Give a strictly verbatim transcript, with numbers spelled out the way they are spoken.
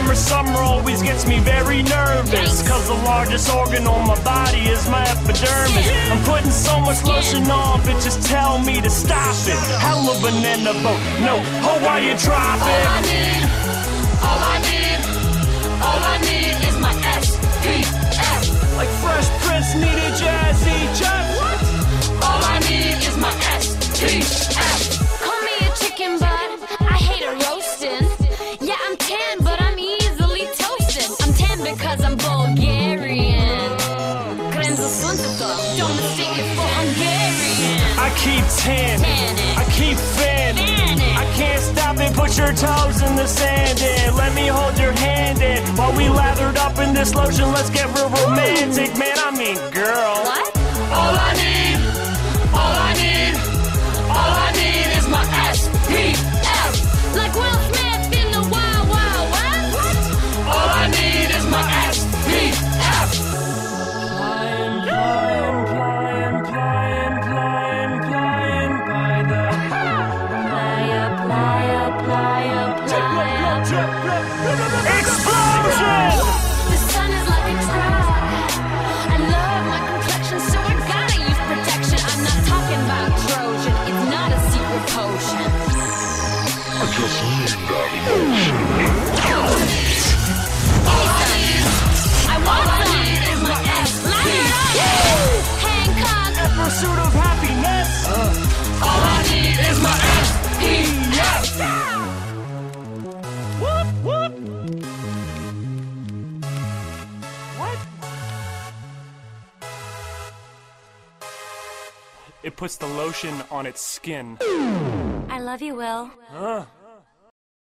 Summer, summer always gets me very nervous, cause the largest organ on my body is my epidermis. I'm putting so much lotion on, bitches tell me to stop it. Hella banana boat, no, Hawaii tropic. All I need, all I need, all I need is my S P F. Like Fresh Prince needed Jazzy Jeff. What? All I need is my S P F. Call me a chicken, but I hate a roasting. Yeah, I'm tan, but I'm easily toasted. I'm tan because I'm Bulgarian. Kremza suntuto, don't mistake it for Hungarian. I keep tanning, Tanning. I keep fanning. Fanning. I can't stop it, put your toes in the sand and let me hold your hand in. While we lathered up in this lotion, let's get real romantic. Man, I mean, girl. What? All I need, all I need, all I need is my S P F. Like Will Smith in the Wild Wild West? All I need is my S P F. Flying, flying, flying, flying, flying, flying by the Playa, playa, playa, playa. explosion! The sun is like a drug. I love my complexion, so I gotta use protection. I'm not talking about Trojan, it's not a secret potion. I just need that motion. I want some. My S P Light it up. Hancock. In pursuit of happiness. All I need is my S P F. Whoop, whoop. What? It puts the lotion on its skin. I love you, Will. Huh?